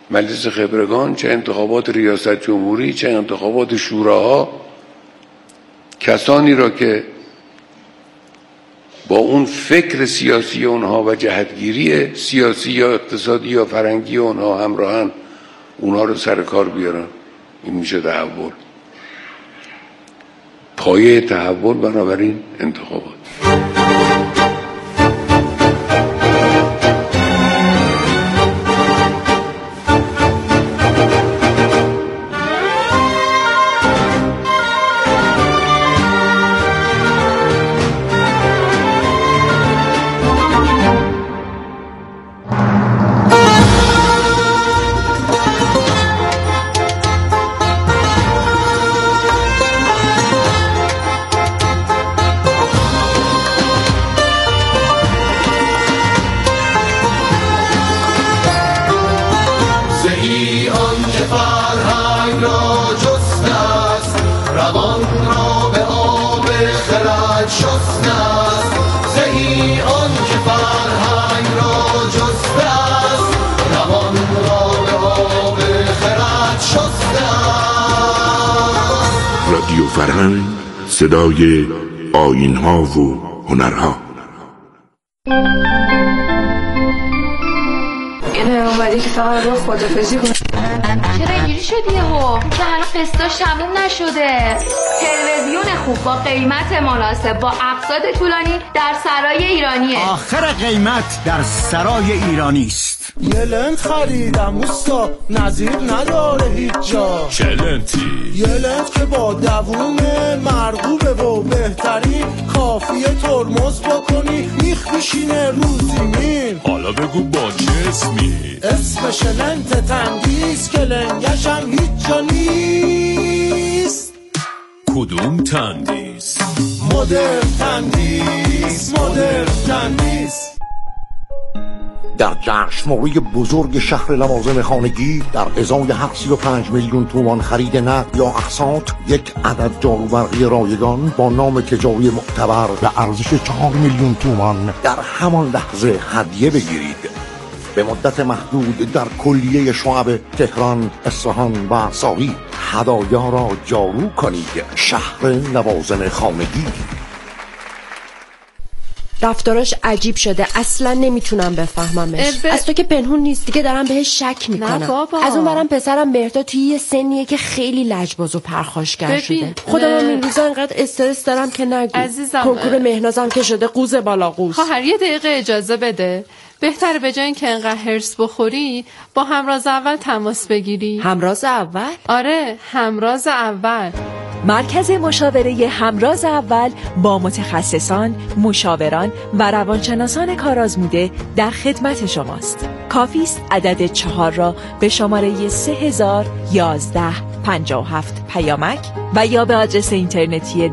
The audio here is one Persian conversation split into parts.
مجلس خبرگان، چه انتخابات ریاست جمهوری، چه انتخابات شوراها، کسانی را که با اون فکر سیاسی اونها و جهتگیری سیاسی یا اقتصادی یا فرهنگی اونها همراهن، اونها رو سر کار بیارن. این میشه تحول. پایه تحول بنابراین انتخابات. رادیو فرهنگ، صدای آیین‌ها و هنرها. اینه اومدی که فقط رو خدافزی کن. چرا اینجوری شدی یهو؟ که هنوز قسطاش تموم نشده. تلویزیون خوب با قیمت مناسب با اقساط طولانی در سرای ایرانیه. آخر قیمت در سرای ایرانی است. یه لنت خریدم اوستا، نظیر نداره هیچ جا. چه لنتی؟ یه لنت که با دوومه، مرغوبه و بهترین، کافیه ترمز بکنی میخ میشینه رو زمین. حالا بگو با چه اسمی؟ اسمش لنت تندیس که لنگشم هیچ جا نیست. کدوم تندیس؟ مدرن تندیس، مدرن تندیس. در جشنواره بزرگ شهر لوازم خانگی در ازای 35 میلیون تومان خرید نقد یا اقساط، یک عدد جاروبرقی رایگان با نام تجاری معتبر به ارزش 4 میلیون تومان در همان لحظه هدیه بگیرید. به مدت محدود در کلیه شعب تهران، اصفهان و ساری هدایا را جارو کنید. شهر لوازم خانگی. رفتاراش عجیب شده، اصلا نمیتونم بفهممش. از تو که پنهون نیست دیگه، دارم بهش شک میکنم. از اون برم پسرم بهتا توی یه سنیه که خیلی لجباز و پرخاشگر شده. خودم این روزا انقدر استرس دارم که نگو. عزیزم، کنکور مهنازم که شده قوز بالا قوز. خواهر یه دقیقه اجازه بده. بهتره به جای اینکه انقدر هرس بخوری با همراز اول تماس بگیری. همراز اول؟ آره، همراز اول. مرکز مشاوره همراز اول با متخصصان، مشاوران و روانشناسان کارآزموده در خدمت شماست. کافی است عدد 4 را به شماره 301157 پیامک و یا به آدرس اینترنتی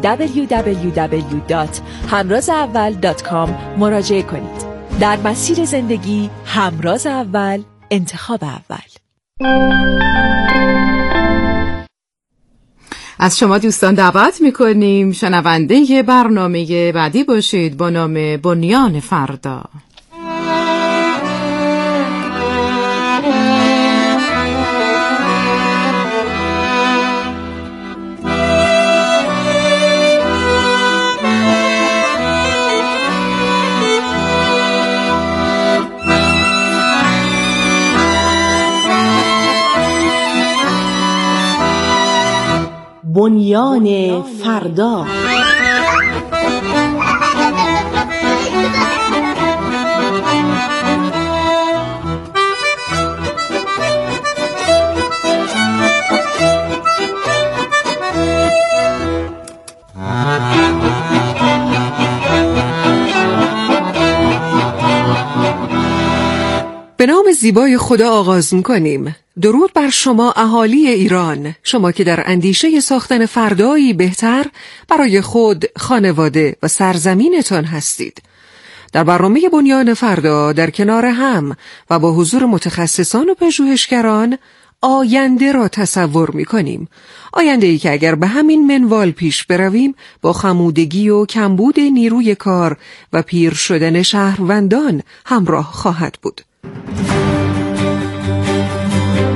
www.hamrazaawal.com مراجعه کنید. در مسیر زندگی همراز اول، انتخاب اول. از شما دوستان دعوت میکنیم شنونده برنامه بعدی باشید با نام بنیان فردا. بنیان فردا. به نام زیبای خدا آغاز می‌کنیم. درود بر شما اهالی ایران، شما که در اندیشه ساختن فردایی بهتر برای خود، خانواده و سرزمینتان هستید. در برنامه بنیان فردا در کنار هم و با حضور متخصصان و پژوهشگران آینده را تصور می‌کنیم. آینده‌ای که اگر به همین منوال پیش برویم با خمودگی و کمبود نیروی کار و پیر شدن شهروندان همراه خواهد بود.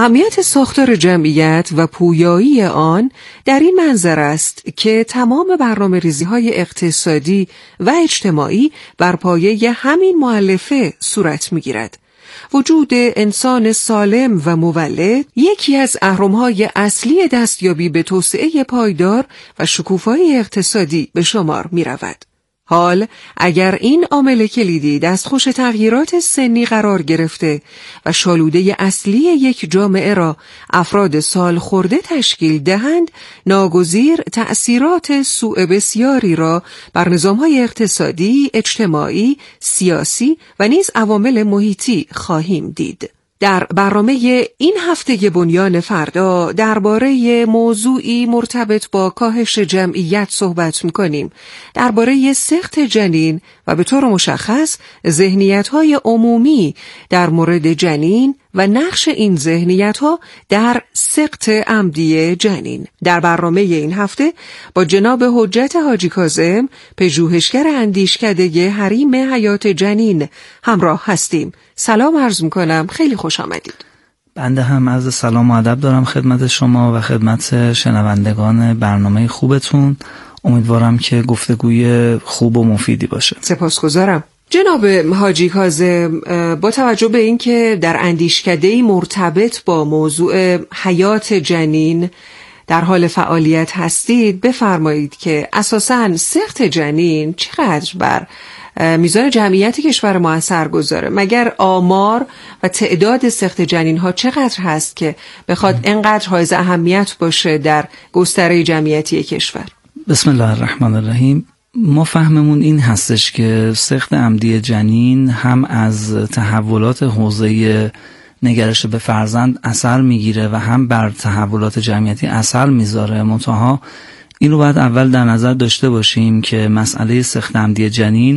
اهمیت ساختار جمعیت و پویایی آن در این منظر است که تمام برنامه‌ریزی‌های اقتصادی و اجتماعی بر پایه همین مؤلفه صورت می‌گیرد. وجود انسان سالم و مولد یکی از اهرم‌های اصلی دستیابی به توسعه پایدار و شکوفایی اقتصادی به شمار می‌رود. حال اگر این عامل کلیدی دستخوش تغییرات سنی قرار گرفته و شالوده اصلی یک جامعه را افراد سال خورده تشکیل دهند، ناگزیر تأثیرات سوء بسیاری را بر نظام‌های اقتصادی، اجتماعی، سیاسی و نیز عوامل محیطی خواهیم دید. در برنامه این هفته بنیان فردا درباره موضوعی مرتبط با کاهش جمعیت صحبت می‌کنیم، درباره سقط جنین و به طور مشخص ذهنیت‌های عمومی در مورد جنین و نقش این ذهنیت‌ها در سقط عمدی جنین. در برنامه این هفته با جناب حجت حاجی کاظم، پژوهشگر اندیشکده حریم حیات جنین همراه هستیم. سلام عرض می‌کنم، خیلی خوش آمدید. بنده هم عرض سلام و ادب دارم خدمت شما و خدمت شنوندگان برنامه خوبتون. امیدوارم که گفتگوی خوب و مفیدی باشه. سپاسگزارم. جناب حاجی کاظم، با توجه به اینکه در اندیشکده‌ای مرتبط با موضوع حیات جنین در حال فعالیت هستید، بفرمایید که اساساً سقط جنین چقدر بر میزان جمعیت کشور ما اثر گذاره؟ مگر آمار و تعداد سقط جنین ها چقدر هست که بخواد اینقدر حائز اهمیت باشه در گستره جمعیتی کشور؟ بسم الله الرحمن الرحیم. ما فهممون این هستش که سقط عمدی جنین هم از تحولات حوزه نگرش به فرزند اثر میگیره و هم بر تحولات جمعیتی اثر میذاره. منتها این رو باید اول در نظر داشته باشیم که مسئله سقط عمدی جنین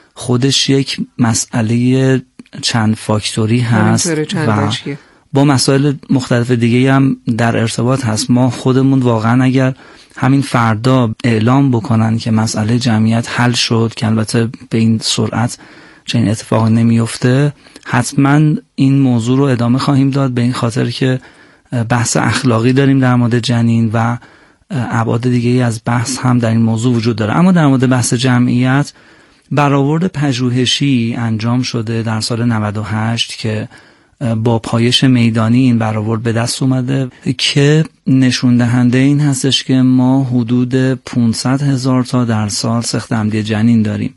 خودش یک مسئله چند فاکتوری هست و با مسائل مختلف دیگه هم در ارتباط هست. ما خودمون واقعا اگر همین فردا اعلام بکنن که مسئله جمعیت حل شد، که البته به این سرعت چنین اتفاق نمیفته، حتما این موضوع رو ادامه خواهیم داد، به این خاطر که بحث اخلاقی داریم در مورد جنین و ابعاد دیگه از بحث هم در این موضوع وجود داره. اما در مورد بحث جمعیت، برآورد پژوهشی انجام شده در سال 98 که با پایش میدانی این برآورد به دست اومده که نشون دهنده این هستش که ما حدود 500,000 تا در سال سقط عمدی جنین داریم.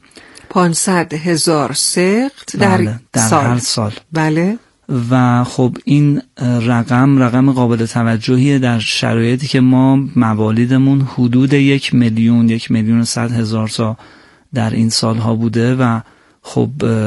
500,000 سقط در هر سال. بله. و خب این رقم قابل توجهیه در شرایطی که ما موالیدمون حدود 1,100,000 تا در این سالها بوده و خب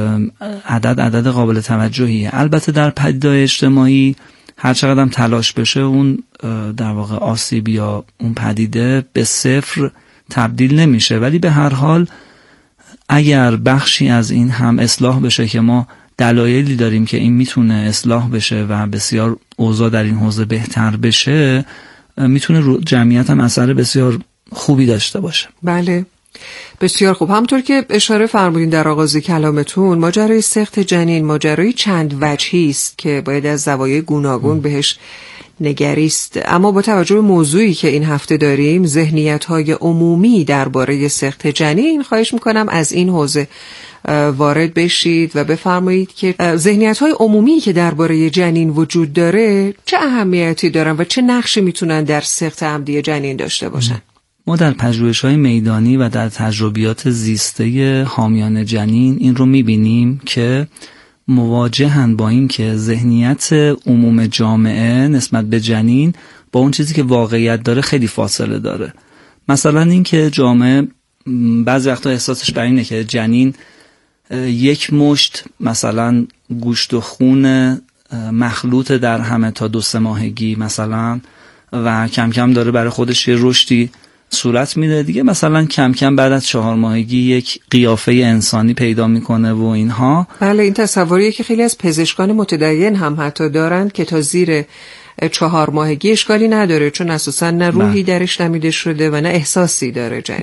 عدد قابل توجهیه. البته در پدیده‌های اجتماعی هر چقدر هم تلاش بشه اون در واقع آسیب یا اون پدیده به صفر تبدیل نمیشه، ولی به هر حال اگر بخشی از این هم اصلاح بشه که ما دلایلی داریم که این میتونه اصلاح بشه و بسیار اوضاع در این حوزه بهتر بشه، میتونه جمعیت هم اثر بسیار خوبی داشته باشه. بله، بسیار خوب. همطور که اشاره فرمودین در آغاز کلامتون، ماجرای سقط جنین ماجرای چند وجهی است که باید از زوایای گوناگون بهش نگریست. اما با توجه به موضوعی که این هفته داریم، ذهنیت‌های عمومی درباره سقط جنین، خواهش میکنم از این حوزه وارد بشید و بفرمایید که ذهنیت‌های عمومی که درباره جنین وجود داره چه اهمیتی دارن و چه نقشی میتونن در سقط عمدی جنین داشته باشن. ما در پژوهش‌های میدانی و در تجربیات زیسته حامیان جنین این رو می‌بینیم که مواجهن با این که ذهنیت عموم جامعه نسبت به جنین با اون چیزی که واقعیت داره خیلی فاصله داره. مثلا این که جامعه بعضی وقتا احساسش بر اینه که جنین یک مشت مثلا گوشت و خون مخلوط در همه تا 2-3 ماهگی مثلا و کم کم داره برای خودش یه رشدی صورت میده دیگه، مثلا کم کم بعد از 4 ماهگی یک قیافه انسانی پیدا میکنه و اینها. بله، این تصوریه که خیلی از پزشکان متدین هم حتی دارند که تا زیر 4 ماهگی اشکالی نداره، چون اساسا نه روحی درش نمیده شده و نه احساسی داره جنین.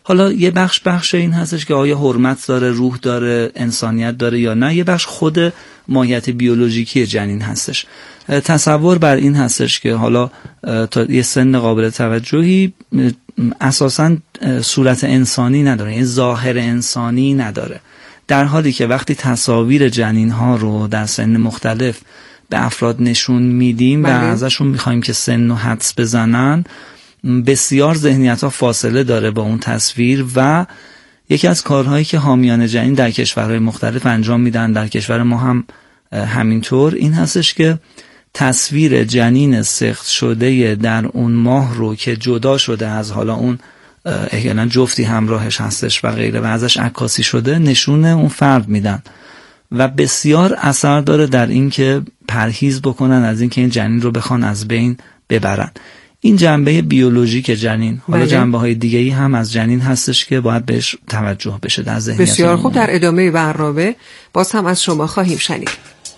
حالا یه بخش این هستش که آیا حرمت داره، روح داره، انسانیت داره یا نه. یه بخش خود ماهیت بیولوژیکی جنین هستش. تصور بر این هستش که حالا تا یه سن قابل توجهی اساساً صورت انسانی نداره، یه ظاهر انسانی نداره، در حالی که وقتی تصاویر جنین ها رو در سن مختلف به افراد نشون میدیم و ازشون میخوایم که سن و حدس بزنن، بسیار ذهنیت ها فاصله داره با اون تصویر. و یکی از کارهایی که حامیان جنین در کشورهای مختلف انجام میدن، در کشور ما هم همینطور، این هستش که تصویر جنین سخت شده در اون ماه رو که جدا شده از حالا اون احیانا جفتی همراهش هستش و غیره و ازش عکاسی شده نشون اون فرد میدن و بسیار اثر داره در این که پرهیز بکنن از این که این جنین رو بخوان از بین ببرن. این جنبه بیولوژیک جنین. حالا جنبه های دیگه‌ای هم از جنین هستش که باید بهش توجه بشه در ذهنیت. بسیار خوب، در ادامه برنامه باز هم از شما خواهیم شنید.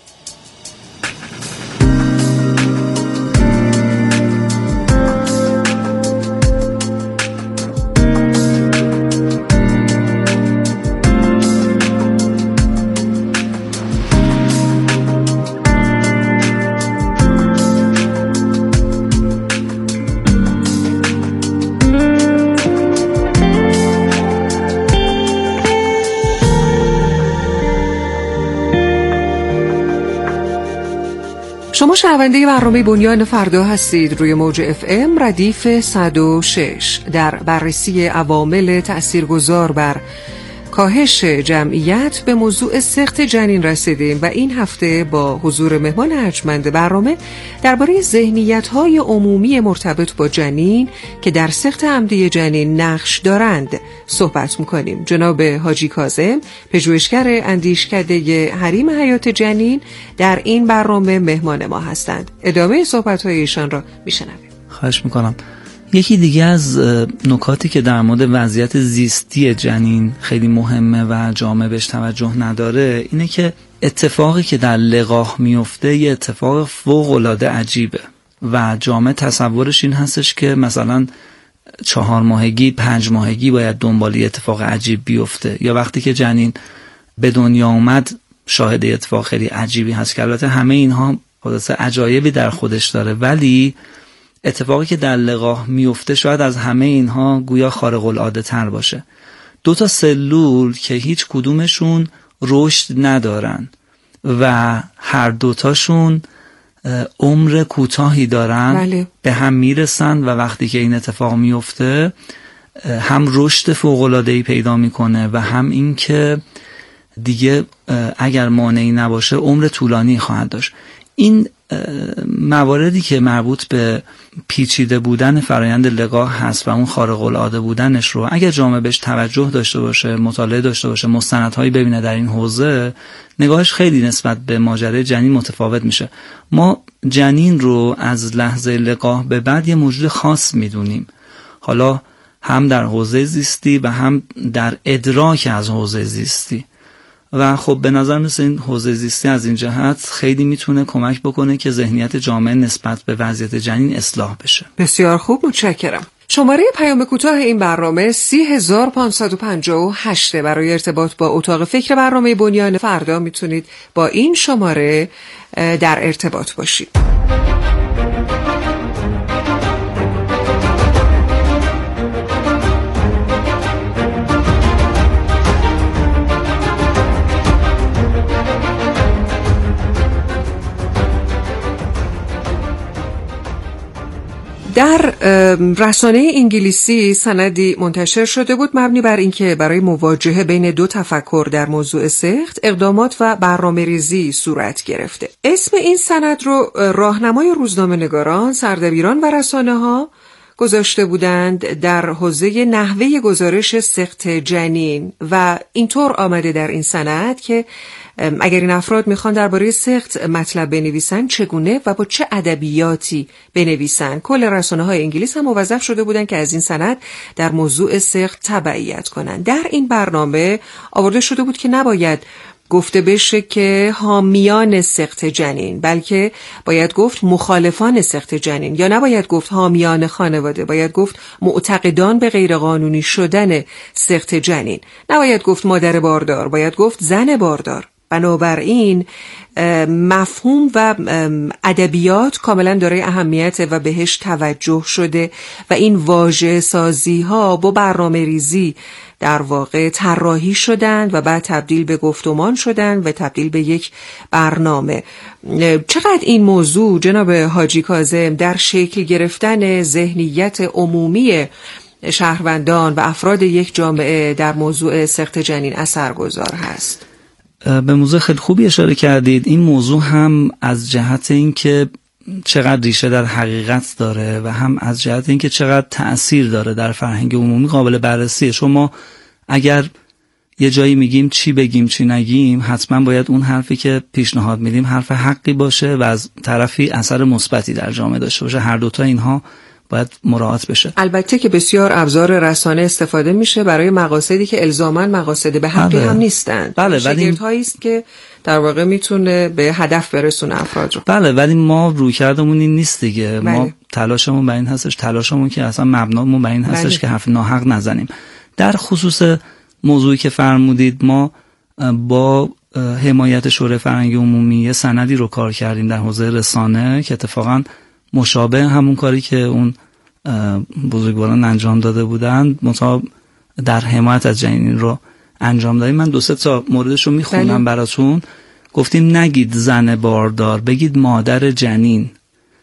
شما شنونده برنامه بنیان فردا هستید روی موج FM ردیف 106. در بررسی عوامل تأثیرگذار بر کاهش جمعیت به موضوع سقط جنین رسیدیم و این هفته با حضور مهمان ارجمند برنامه درباره ذهنیت‌های عمومی مرتبط با جنین که در سقط عمدی جنین نقش دارند صحبت می‌کنیم. جناب حاجی کاظم، پژوهشگر اندیشکده حریم حیات جنین، در این برنامه مهمان ما هستند. ادامه صحبت‌های ایشان را می‌شنویم. خواهش می‌کنم. یکی دیگه از نکاتی که در مورد وضعیت زیستی جنین خیلی مهمه و جامعه بهش توجه نداره اینه که اتفاقی که در لقاح میفته یه اتفاق فوق‌العاده عجیبه و جامعه تصورش این هستش که مثلا 4 ماهگی 5 ماهگی باید دنبال یه اتفاق عجیب بیفته، یا وقتی که جنین به دنیا اومد شاهد اتفاق خیلی عجیبی هست که البته همه اینها حادثه عجایبی در خودش داره، ولی اتفاقی که در لقاح میفته شاید از همه اینها گویا خارق العاده تر باشه. 2 سلول که هیچ کدومشون رشد ندارن و هر دوتاشون عمر کوتاهی دارن، به هم میرسن و وقتی که این اتفاق میفته هم رشد فوق العاده‌ای پیدا میکنه و هم این که دیگه اگر مانعی نباشه عمر طولانی خواهد داشت. این مواردی که مربوط به پیچیده بودن فرایند لقاح هست و اون خارق العاده بودنش رو اگر جامعه بهش توجه داشته باشه، مطالعه داشته باشه، مستندهایی ببینه در این حوزه، نگاهش خیلی نسبت به ماجرای جنین متفاوت میشه. ما جنین رو از لحظه لقاح به بعد یه موجود خاص میدونیم، حالا هم در حوزه زیستی و هم در ادراک از حوزه زیستی. و خب به نظر مثل این حوزه زیستی از این جهت خیلی میتونه کمک بکنه که ذهنیت جامعه نسبت به وضعیت جنین اصلاح بشه. بسیار خوب، متشکرم. شماره پیام کوتاه این برنامه 30558 برای ارتباط با اتاق فکر برنامه بنیان فردا میتونید با این شماره در ارتباط باشید. در رسانه انگلیسی سندی منتشر شده بود مبنی بر اینکه برای مواجهه بین 2 تفکر در موضوع سقط اقدامات و برنامه‌ریزی صورت گرفته. اسم این سند رو راهنمای روزنامه‌نگاران، سردبیران و رسانه‌ها گذاشته بودند در حوزه نحوه گزارش سقط جنین و اینطور آمده در این سند که اگر این افراد میخوان درباره سقط مطلب بنویسن چگونه و با چه ادبیاتی بنویسن. کل رسانه‌های انگلیس هم موظف شده بودن که از این سند در موضوع سقط تبعیت کنن. در این برنامه آورده شده بود که نباید گفته بشه که حامیان سقط جنین، بلکه باید گفت مخالفان سقط جنین، یا نباید گفت حامیان خانواده، باید گفت معتقدان به غیرقانونی شدن سقط جنین. نباید گفت مادر باردار، باید گفت زن باردار. بنابراین مفهوم و ادبیات کاملا دارای اهمیت و بهش توجه شده و این واژه سازی ها با برنامه ریزی در واقع طراحی شدند و بعد تبدیل به گفتمان شدند و تبدیل به یک برنامه. چقدر این موضوع جناب حاجی کاظم در شکل گرفتن ذهنیت عمومی شهروندان و افراد یک جامعه در موضوع سقط جنین اثرگذار هست؟ به موضوع خیلی خوبی اشاره کردید. این موضوع هم از جهت اینکه چقدر ریشه در حقیقت داره و هم از جهت اینکه چقدر تأثیر داره در فرهنگ عمومی قابل بررسیه. شما اگر یه جایی میگیم چی بگیم چی نگیم، حتما باید اون حرفی که پیشنهاد میدیم حرف حقی باشه و از طرفی اثر مثبتی در جامعه داشته باشه. هر دوتا اینها باید مراعات بشه. البته که بسیار ابزار رسانه استفاده میشه برای مقاصدی که الزاماً مقاصد به حقی هم نیستند. شگردهایی است که در واقع میتونه به هدف برسونه افراد رو. بله، ولی ما رویکردمون این نیست دیگه. ما تلاشمون بر این هستش، تلاشمون که اصلا مبنامون بر این هستش که حرف ناحق نزنیم. در خصوص موضوعی که فرمودید، ما با حمایت شورای فرهنگ عمومی یه سندی رو کار کردیم در حوزه رسانه که اتفاقاً مشابه همون کاری که اون بزرگواران انجام داده بودند مطابق در حمایت از جنین رو انجام دادیم. من 2-3 تا موردش رو میخونم براتون. گفتیم نگید زن باردار، بگید مادر جنین.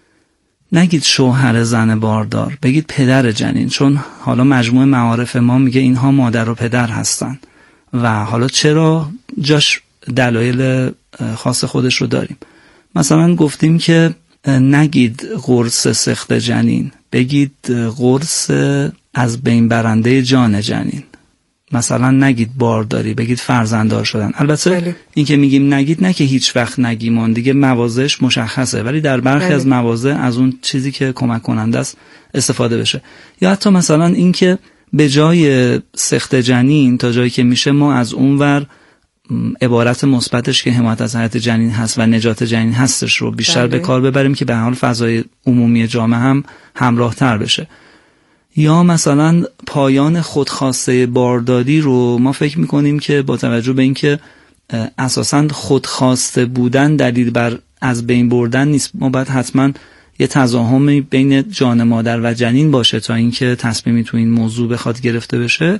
نگید شوهر زن باردار، بگید پدر جنین، چون حالا مجموع معارف ما میگه اینها مادر و پدر هستن و حالا چرا جاش دلایل خاص خودش رو داریم. مثلا گفتیم که نگید قرص سقط جنین، بگید قرص از بین برنده جان جنین. مثلا نگید بارداری، بگید فرزنددار شدن. البته این که میگیم نگید نه که هیچ وقت نگیم، اون دیگه مواضعش مشخصه، ولی در برخی از مواضع از اون چیزی که کمک کننده است استفاده بشه. یا حتی مثلا این که به جای سقط جنین تا جایی که میشه ما از اونور عبارت مثبتش که حمایت از حیات جنین هست و نجات جنین هستش رو بیشتر به کار ببریم که به حال فضای عمومی جامعه هم همراه تر بشه. یا مثلا پایان خودخواسته بارداری رو ما فکر میکنیم که با توجه به اینکه اساساً خودخواسته بودن دلیل بر از بین بردن نیست، ما باید حتما یه تضاهمی بین جان مادر و جنین باشه تا اینکه تصمیمی تو این موضوع بخواد گرفته بشه.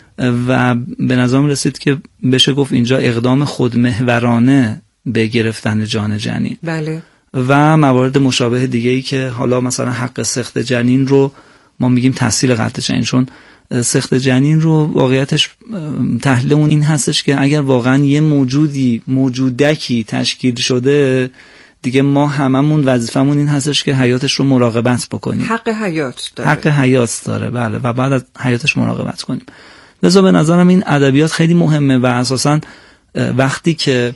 و به نظرم رسید که بشه گفت اینجا اقدام خودمحورانه به گرفتن جان جنین. بله. و موارد مشابه دیگه‌ای که حالا مثلا حق سقط جنین رو ما میگیم تسهیل قطع جنین، چون سقط جنین رو واقعیتش تحلیلمون این هستش که اگر واقعا یه موجودکی تشکیل شده دیگه ما هممون وظیفمون این هستش که حیاتش رو مراقبت بکنیم. حق حیات داره. حق حیات داره، بله، و بعد از حیاتش مراقبت کنیم. لذا به نظرم این ادبیات خیلی مهمه و اساساً وقتی که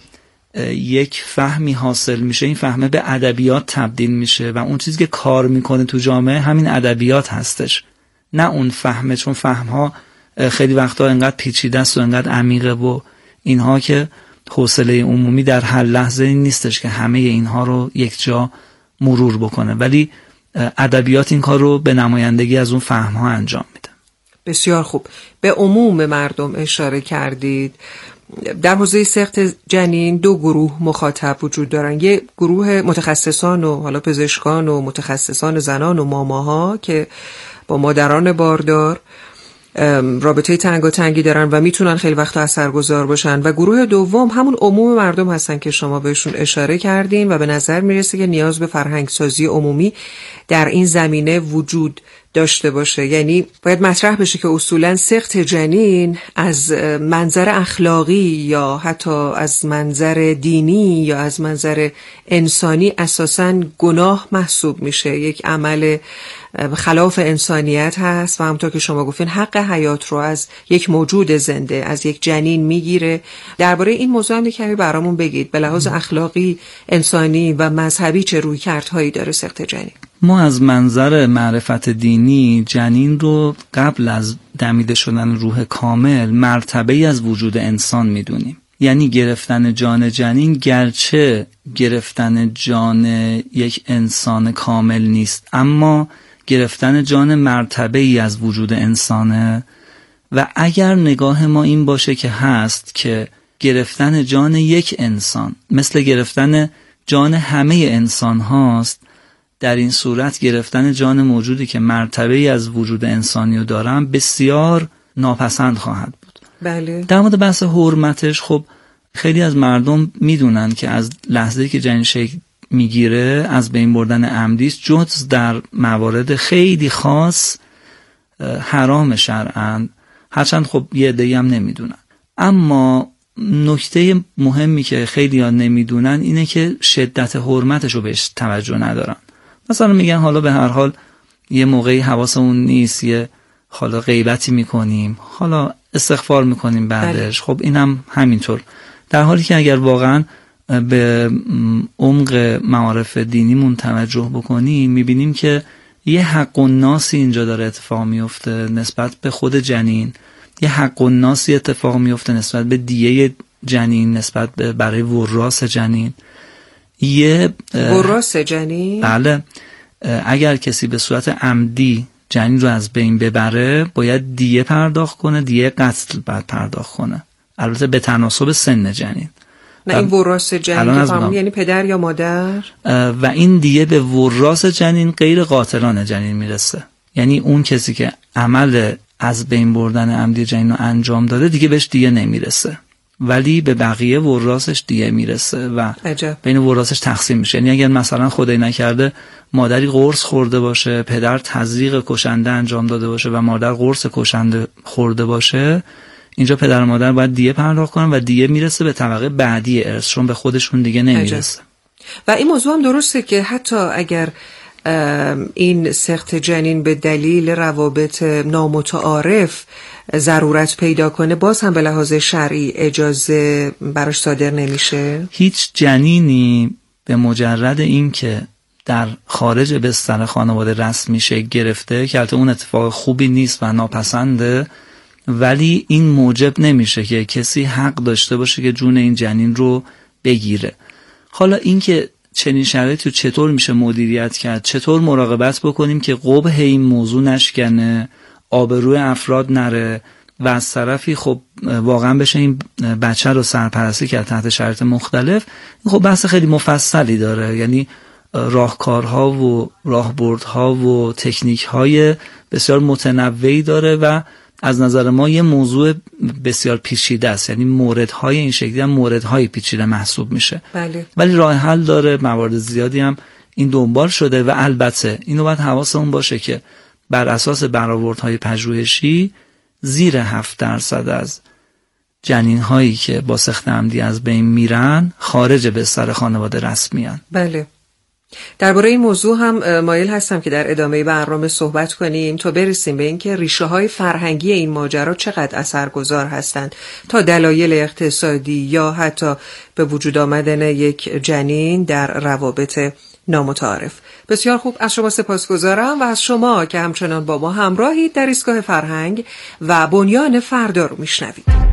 یک فهمی حاصل میشه این فهمه به ادبیات تبدیل میشه و اون چیزی که کار میکنه تو جامعه همین ادبیات هستش، نه اون فهمه، چون فهمها خیلی وقتا انقدر پیچیده است و انقدر عمیقه و اینها که حوصله عمومی در هر لحظه این نیستش که همه اینها رو یک جا مرور بکنه، ولی ادبیات این کار رو به نمایندگی از اون فهمها انجام میده. بسیار خوب. به عموم مردم اشاره کردید. در حوزه سقط جنین 2 گروه مخاطب وجود دارن. یه گروه متخصصان و حالا پزشکان و متخصصان زنان و ماماها که با مادران باردار رابطه تنگاتنگی دارن و میتونن خیلی وقتا اثرگذار باشن، و گروه دوم همون عموم مردم هستن که شما بهشون اشاره کردین و به نظر میرسه که نیاز به فرهنگسازی عمومی در این زمینه وجود داشته باشه. یعنی باید مطرح بشه که اصولاً سقط جنین از منظر اخلاقی یا حتی از منظر دینی یا از منظر انسانی اساساً گناه محسوب میشه، یک عمل خلاف انسانیت هست و همونطور که شما گفتین حق حیات رو از یک موجود زنده، از یک جنین میگیره. درباره این موضوع هم کمی برامون بگید، به لحاظ اخلاقی، انسانی و مذهبی چه رویکردهایی داره سقط جنین؟ ما از منظر معرفت دینی جنین رو قبل از دمیده شدن روح کامل مرتبه‌ای از وجود انسان میدونیم. یعنی گرفتن جان جنین گرچه گرفتن جان یک انسان کامل نیست، اما گرفتن جان مرتبه ای از وجود انسانه. و اگر نگاه ما این باشه که هست که گرفتن جان یک انسان مثل گرفتن جان همه انسان هاست، در این صورت گرفتن جان موجودی که مرتبه ای از وجود انسانی رو دارن بسیار ناپسند خواهد بود. بله. در مورد بحث حرمتش، خب خیلی از مردم میدونن که از لحظه‌ای که جنین شکل میگیره از بین بردن عمدی است، جز در موارد خیلی خاص حرام شرعاً، هرچند خب یه عده‌ای هم نمیدونن. اما نکته مهمی که خیلی ها نمیدونن اینه که شدت حرمتش رو بهش توجه ندارن. مثلا میگن حالا به هر حال یه موقعی حواسمون نیست، یه حالا غیبتی میکنیم، حالا استغفار میکنیم بعدش. خب اینم همینطور، در حالی که اگر واقعا به عمق معارف دینیمون توجه بکنیم میبینیم که یه حق الناسی اینجا داره اتفاق میفته نسبت به خود جنین، یه حق الناسی اتفاق میفته نسبت به دیه جنین، نسبت به برای وراث جنین. یه وراث جنین؟ بله، اگر کسی به صورت عمدی جنین رو از بین ببره باید دیه پرداخت کنه، دیه قتل بعد پرداخت کنه، البته به تناسب سن جنین. نه این وراث جنین که یعنی پدر یا مادر، و این دیه به وراث جنین غیر قاتلان جنین میرسه. یعنی اون کسی که عمل از بین بردن عمدی جنین رو انجام داده دیگه بهش دیه نمیرسه، ولی به بقیه وراثش دیه میرسه و بین وراثش تقسیم میشه. یعنی اگر مثلا خدای نکرده مادری قرص خورده باشه، پدر تزریق کشنده انجام داده باشه و مادر قرص کشنده خورده باشه، اینجا پدر و مادر باید دیه پرداخت کنن و دیه میرسه به طبقه بعدی ارث، چون به خودشون دیگه نمیرسه. و این موضوع هم درسته که حتی اگر این سقط جنین به دلیل روابط نامتعارف ضرورت پیدا کنه، باز هم به لحاظ شرعی اجازه براش صادر نمیشه. هیچ جنینی به مجرد این که در خارج بستر خانواده رسمی شکل گرفته، که البته اون اتفاق خوبی نیست و ناپسنده، ولی این موجب نمیشه که کسی حق داشته باشه که جون این جنین رو بگیره. حالا این که چنین شرایطی رو چطور میشه مدیریت کرد، چطور مراقبت بکنیم که قبح این موضوع نشکنه، آبروی افراد نره و از طرفی خب واقعا بشه این بچه رو سرپرستی کرد تحت شرایط مختلف، خب بحث خیلی مفصلی داره. یعنی راهکارها و راهبردها و تکنیک‌های بسیار متنوعی داره و از نظر ما یه موضوع بسیار پیچیده است. یعنی موردهای این شکلی هم موردهای پیچیده محسوب میشه. بله. ولی راه حل داره، موارد زیادی هم این دنبال شده و البته اینو باید حواسمون باشه که بر اساس برآوردهای پژوهشی زیر 7% از جنین‌هایی که با سقط عمدی از بین میرن خارج بستر خانواده رسمی هستند. بله. درباره این موضوع هم مایل هستم که در ادامه برنامه صحبت کنیم تا برسیم به اینکه ریشه‌های فرهنگی این ماجرا چقدر اثرگذار هستند تا دلایل اقتصادی یا حتی به وجود آمدن یک جنین در روابط نامتعارف. بسیار خوب، از شما سپاسگزارم و از شما که همچنان با ما همراهید. در ایستگاه فرهنگ و بنیان فردا رو میشنوید.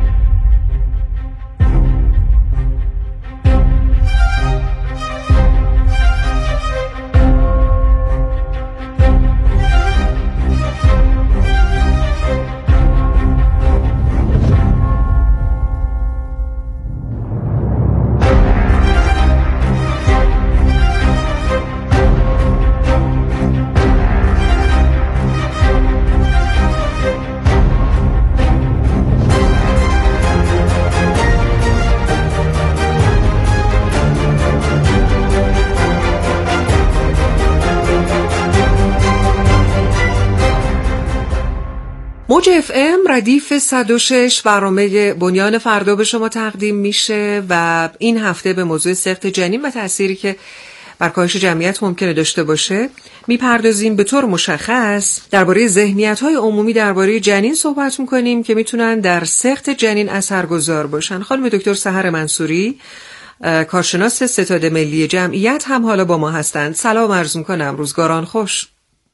موج FM ردیف 106 برنامه بنیان فردا به شما تقدیم میشه و این هفته به موضوع سقط جنین و تأثیری که بر کاهش جمعیت ممکنه داشته باشه میپردازیم. به طور مشخص درباره ذهنیت‌های عمومی درباره جنین صحبت میکنیم که میتونن در سقط جنین اثرگذار باشن. خانم دکتر سحر منصوری، کارشناس ستاد ملی جمعیت، هم حالا با ما هستند. سلام عرض میکنم، روزگاران خوش.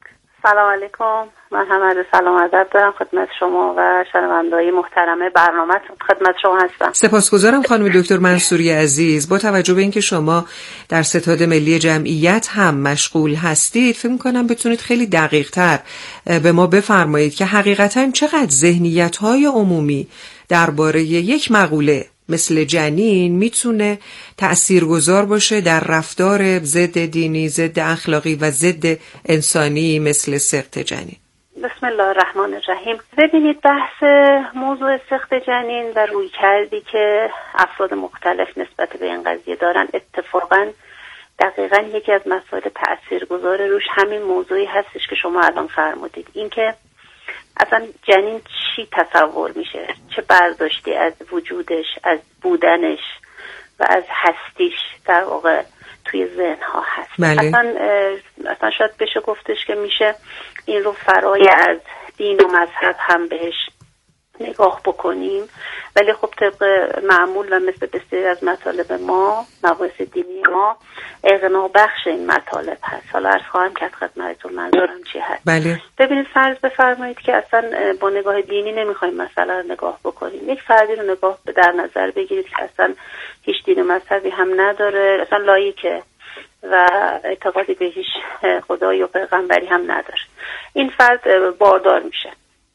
سلام علیکم. من هم عرض سلام ادب دارم خدمت شما و شنونده‌های محترم برنامه‌تون. خدمت شما هستم. سپاسگزارم خانم دکتر منصوری عزیز. با توجه به اینکه شما در ستاد ملی جمعیت هم مشغول هستید، فکر می‌کنم بتونید خیلی دقیق‌تر به ما بفرمایید که حقیقتاً چقدر ذهنیت‌های عمومی درباره یک مقوله مثل جنین میتونه تأثیرگذار باشه در رفتار ضد دینی، ضد اخلاقی و ضد انسانی مثل سقط جنین. بسم الله الرحمن الرحیم. ببینید بحث موضوع سقط جنین و رویکردی که افراد مختلف نسبت به این قضیه دارن، اتفاقا دقیقاً یکی از مسائل تأثیرگذار روش همین موضوعی هستش که شما الان فرمودید، این که اصلا جنین چی تصور میشه، چه برداشتی از وجودش، از بودنش و از هستیش در واقع توی ذهنها هست. بله. اصلا شاید بشه گفتش که میشه این رو فرای از دین و مذهب هم بهش نگاه بکنیم، ولی خب طبق معمول و مثل بسیاری از مطالب ما، مباحث دینی ما اغنا بخش این مطالب هست. حالا عرض خواهم کرد خدمتتون منظورم چی هست. بله. ببینید فرض بفرمایید که اصلا با نگاه دینی نمیخوایم مسئله رو نگاه بکنیم، یک فردی رو نگاه در نظر بگیرید که اصلا هیچ دین و مذهبی هم نداره، اصلا لایکه و اعتقادی به هیچ خدایی و پیغمبری هم نداره. این فرد باردار میشه.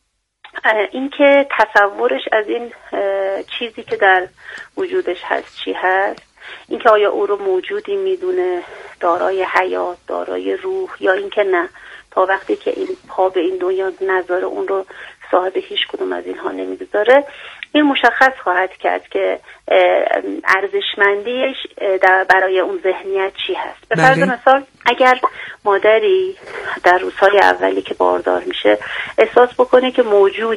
اینکه تصورش از این چیزی که در وجودش هست چی هست، اینکه آیا او رو موجودی میدونه دارای حیات، دارای روح، یا اینکه نه، تا وقتی که این پا به این دنیا نذاره اون رو صاحب هیچ کدوم از اینها نمیذاره، این مشخص خواهد کرد که ارزشمندیش برای اون ذهنیت چی هست. به فرض مثال اگر مادری در روزهای اولی که باردار میشه احساس بکنه که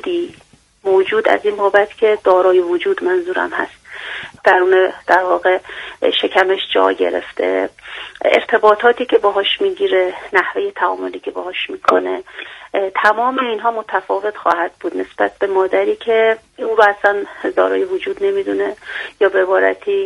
موجود از این بابت که دارای وجود منظورم هست، در واقع شکمش جا گرفته، ارتباطاتی که باهاش میگیره، نحوه تعاملی که باهاش میکنه، تمام اینها متفاوت خواهد بود نسبت به مادری که او رو اصلا دارای وجود نمیدونه یا به عبارتی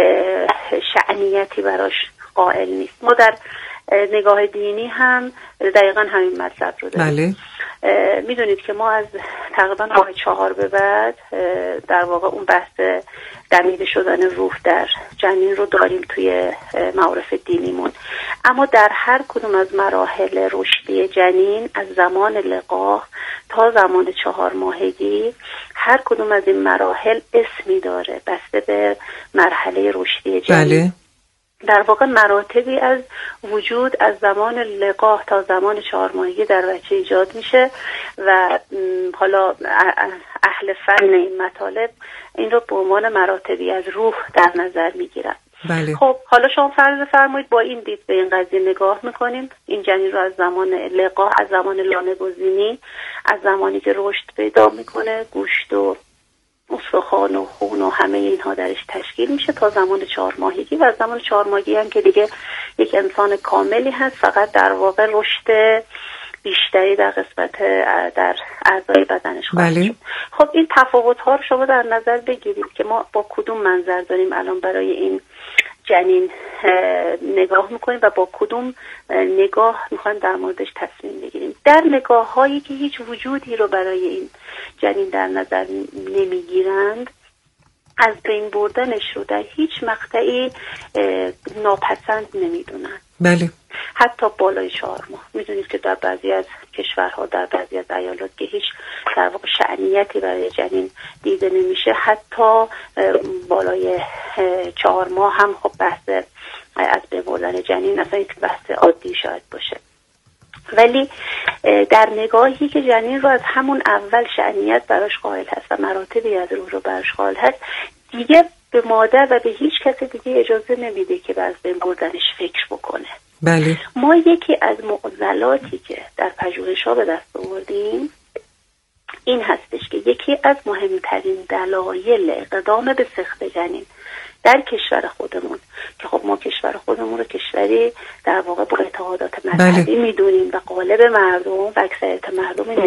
شأنیتی براش قائل نیست. ما در نگاه دینی هم دقیقا همین مطلب رو داریم. بله. میدونید که ما از تقریبا ماه 4 به بعد در واقع اون بحث دمیده شدن روح در جنین رو داریم توی معارف دینیمون، اما در هر کدوم از مراحل رشدی جنین از زمان لقاح تا زمان 4 ماهگی هر کدوم از این مراحل اسمی داره بسته به مرحله رشدی جنین. بله. در واقع مراتبی از وجود از زمان لقاح تا زمان 4 ماهگی در بچه ایجاد میشه و حالا اهل فن این مطالب این رو به عنوان مراتبی از روح در نظر میگیرن. بله. خب حالا شما فرض فرمایید با این دید به این قضیه نگاه میکنیم، این جنین رو از زمان لقاح، از زمان لانه‌گزینی، از زمانی که رشد پیدا میکنه، گوشت و استخوان و خون و همه اینها درش تشکیل میشه تا زمان 4 ماهگی و از زمان 4 ماهگی هم که دیگه یک انسان کاملی هست، فقط در واقع رشد بیشتری در قسمت در اعضای بدنش خواهد شد. خب این تفاوت ها رو شما در نظر بگیرید که ما با کدوم منظر داریم الان برای این جنین نگاه میکنیم و با کدوم نگاه میخوایم در موردش تصمیم بگیریم. در نگاه هایی که هیچ وجودی رو برای این جنین در نظر نمیگیرند، از بین بردنش رو در هیچ مقطعی ناپسند نمیدونن. بله. حتی بالای 4 ماه. میدونید که در بعضی از کشورها، در بعضی از ایالات که هیچ در واقع شأنیتی برای جنین دیده نمیشه، حتی بالای 4 ماه هم خب بحث از بین بردن جنین اصلا یک بحث عادی شاید باشه. ولی در نگاهی که جنین رو از همون اول شأنیت براش قائل هست و مراتبی از روح رو براش قائل هست، دیگه به مادر و به هیچ کس دیگه اجازه نمیده که از بین بردنش فکر بکنه. بله. ما یکی از معضلاتی که در پژوهش‌ها به دست آوردیم این هستش که یکی از مهمترین دلایل اقدام به سقط جنین در کشور خودمون، که خب ما کشور خودمون رو کشوری در واقع با اعتقادات مذهبی میدونیم و غالب مردم و اکثریت مردم این